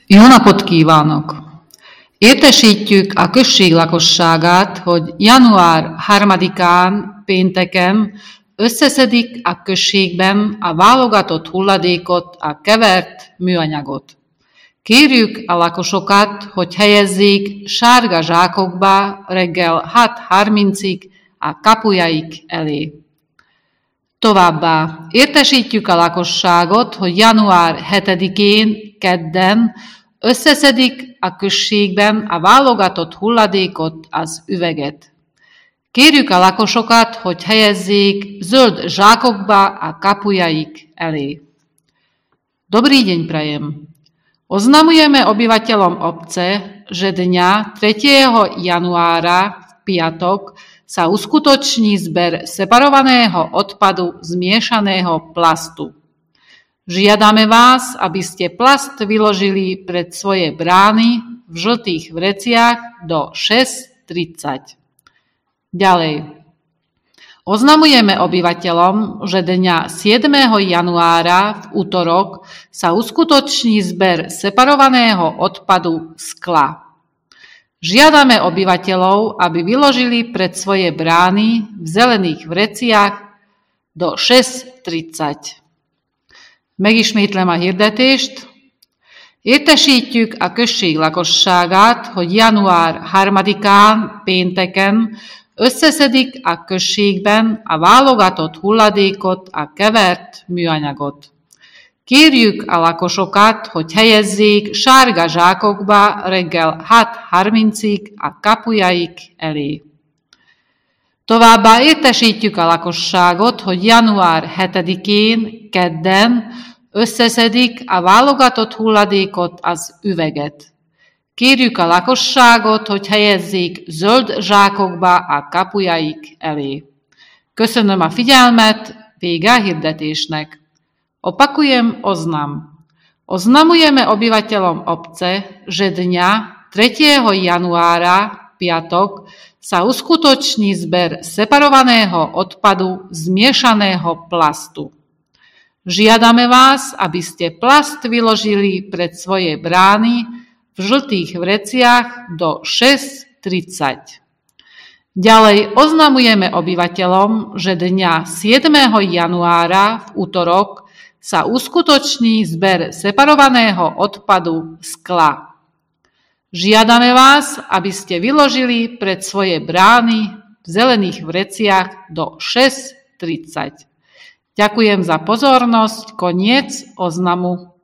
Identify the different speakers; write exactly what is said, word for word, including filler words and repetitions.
Speaker 1: Jó napot kívánok! Értesítjük a község lakosságát, hogy január harmadikán pénteken összeszedik a községben a válogatott hulladékot, a kevert műanyagot. Kérjük a lakosokat, hogy helyezzék sárga zsákokba reggel hat harmincig a kapujaik elé. Továbbá értesítjük a lakosságot, hogy január hetedikén kedden összeszedik a községben a válogatott hulladékot, az üveget. Kérjük a lakosokat, hogy helyezzék zöld zsákokba a kapujaik elé. Dobrý deň prajem. Oznamujeme obyvateľom obce, že dňa tretieho januára v piatok sa uskutoční zber separovaného odpadu zmiešaného plastu. Žiadame vás, aby ste plast vyložili pred svoje brány v žltých vreciach do šesť tridsať. Ďalej. Oznamujeme obyvateľom, že dňa siedmeho januára v utorok sa uskutoční zber separovaného odpadu skla. Žiadame obyvateľov, aby vyložili pred svoje brány v zelených vreciach do šesť tridsať. Megismétlem a hirdetést. Értesítjük a község lakosságát, hogy január harmadikán pénteken összeszedik a községben a válogatott hulladékot, a kevert műanyagot. Kérjük a lakosokat, hogy helyezzék sárga zsákokba reggel hat harmincig a kapujaik elé. Továbbá értesítjük a lakosságot, hogy január hetedikén kedden összeszedik a válogatott hulladékot, az üveget. Kérjük a lakosságot, hogy helyezzék zöld zsákokba a kapujaik elé. Köszönöm a figyelmet, vége a hirdetésnek. Opakujem oznam. Oznamujeme obyvateľom obce, že dňa tretieho januára, piatok, sa uskutoční zber separovaného odpadu zmiešaného plastu. Žiadame vás, aby ste plast vyložili pred svoje brány v žltých vreciach do šesť tridsať. Ďalej oznamujeme obyvateľom, že dňa siedmeho januára v utorok sa uskutoční zber separovaného odpadu skla. Žiadame vás, aby ste vyložili pred svoje brány v zelených vreciach do šesť tridsať. Ďakujem za pozornosť, koniec oznamu.